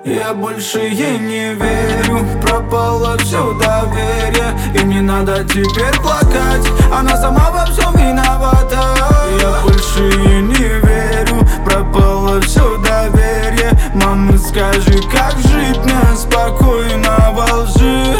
Я больше ей не верю, пропало все доверие. И не надо теперь плакать, она сама во всем виновата. Я больше ей не верю, пропало все доверие. Мама, скажи, как жить мне спокойно во лжи?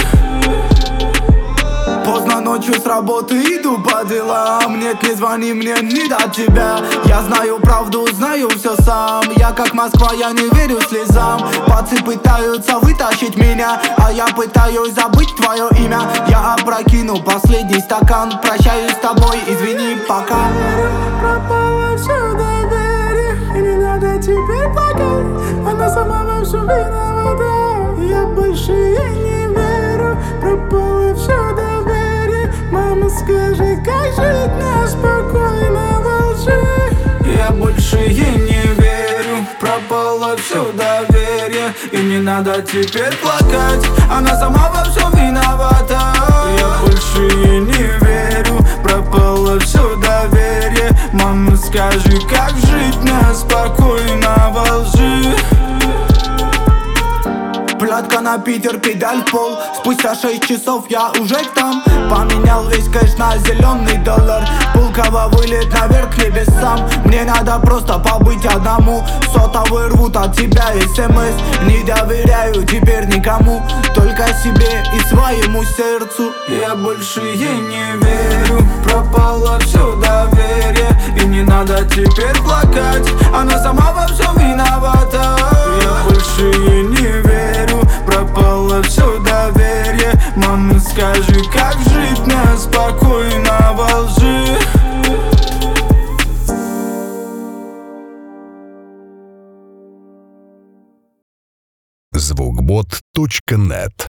Поздно ночью с работы иду по делам. Нет, не звони мне, не до тебя. Я знаю правду, знаю все сам. Я как Москва, я не верю слезам. Пацы пытаются вытащить меня, а я пытаюсь забыть твое имя. Я опрокину последний стакан. Прощаюсь с тобой, извини, пока. Пропало все доверие, и не надо теперь плакать. Она сама во всем виновата. Я больше ей не верю, пропало все доверие. Мама, скажи, как жить мне спокойно во лжи? Я больше ей не верю, пропало все доверие. И не надо теперь плакать, она сама во всем виновата. Я больше ей не верю, пропало все доверие. Мама, скажи, как жить мне спокойно во лжи? Платка на Питер, педаль в пол. Спустя 6 часов я уже там. Поменял весь кэш на зеленый доллар. Пулково вылет наверх к небесам. Мне надо просто побыть одному. Сотовый рвут от тебя СМС. Не доверяю теперь никому, только себе и своему сердцу. Я больше ей не верю, пропало все доверие. И не надо теперь плакать, она сама во всем виновата. Я больше ей не верю, пропало все доверие. Мама, скажи, как жить мне спокойно во лжи? Звукбот.нет